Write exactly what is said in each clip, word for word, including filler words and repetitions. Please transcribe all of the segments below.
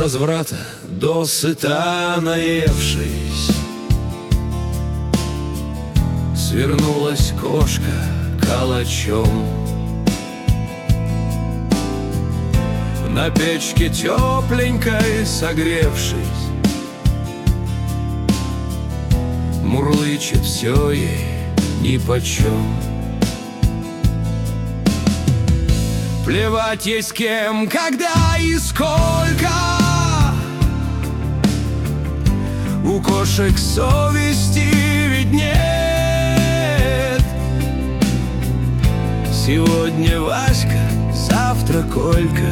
возврата, досыта наевшись, свернулась кошка калачом. На печке тепленькой согревшись, мурлычет все ей нипочем. Плевать ей с кем, когда и сколько, у кошек совести ведь нет. Сегодня Васька, завтра Колька,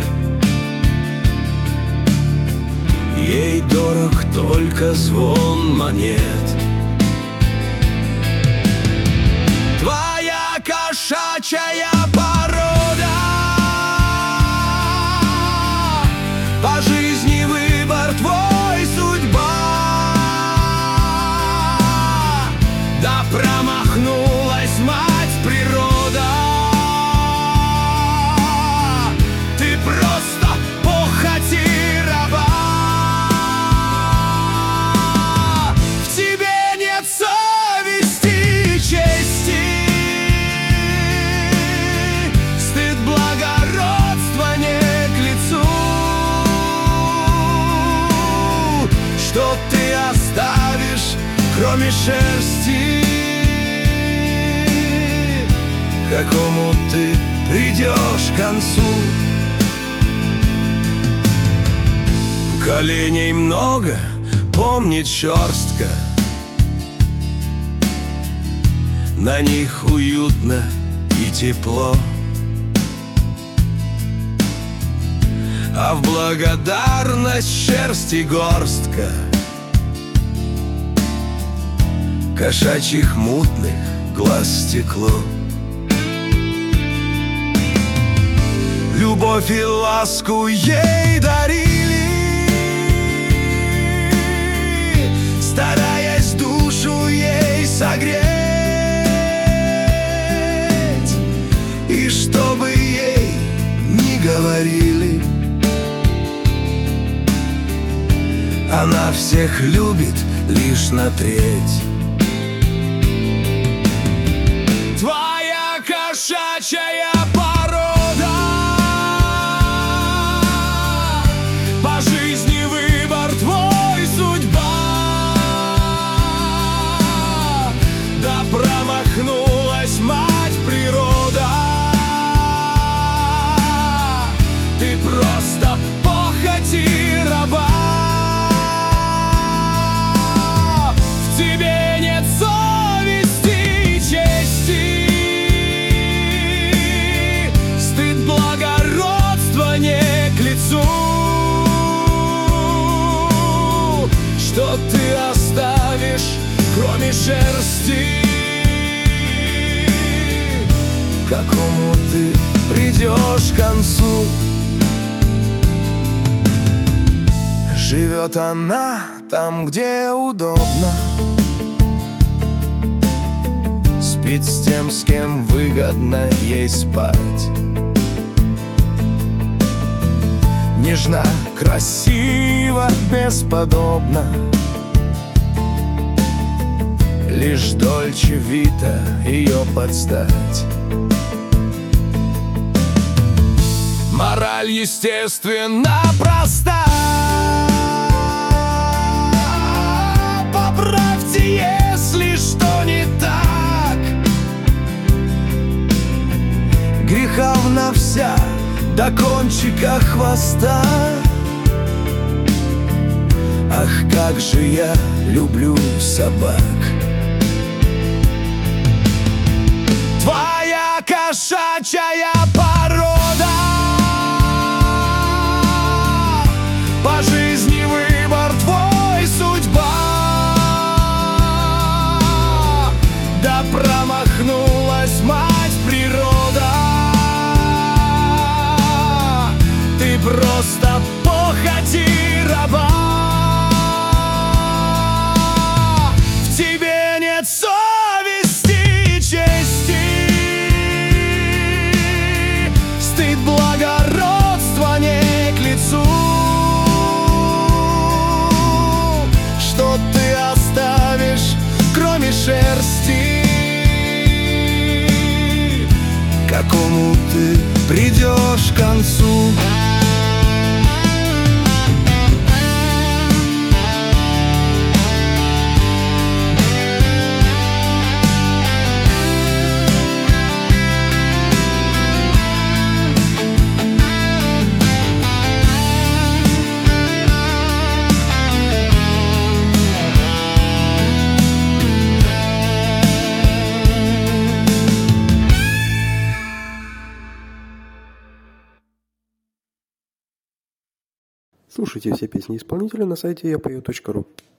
ей дорог только звон монет. Твоя кошачья порода, по жизни выбор твой, судьба. Да промахнулась мать природа, ты просто похоть и раба. В тебе нет совести, чести, стыд, благородство не к лицу. Что ты оставишь, кроме шерсти? К какому ты придешь к концу? Коленей много, помнит черстка, на них уютно и тепло. А в благодарность шерсти горстка кошачьих мутных глаз стекло. Любовь и ласку ей дарили, стараясь душу ей согреть. И чтобы ей не говорили, она всех любит лишь на треть. Твоя кошачья порода, по жизни выбор твой, судьба. Да промахнулась мать природа, ты просто похоть и раба. В тебе нет совести, чести, стыд, благородство не к лицу. Что ты оставишь, кроме шерсти? К какому ты придешь к концу? Живет она там, где удобно, спит с тем, с кем выгодно ей спать. Нежна, красива, бесподобна, лишь Дольче Вита ее подстать. Мораль, естественно, проста. Поправьте, если что не так. Греховна вся до кончика хвоста. Ах, как же я люблю собак. Твоя кошачья порода, по жизни выбор твой, судьба. Да промахнулась мать природа, ты просто похоть и раба. В тебе нет совести, чести, стыд, благородство не к лицу. Слушайте все песни исполнителя на сайте я пою точка ру.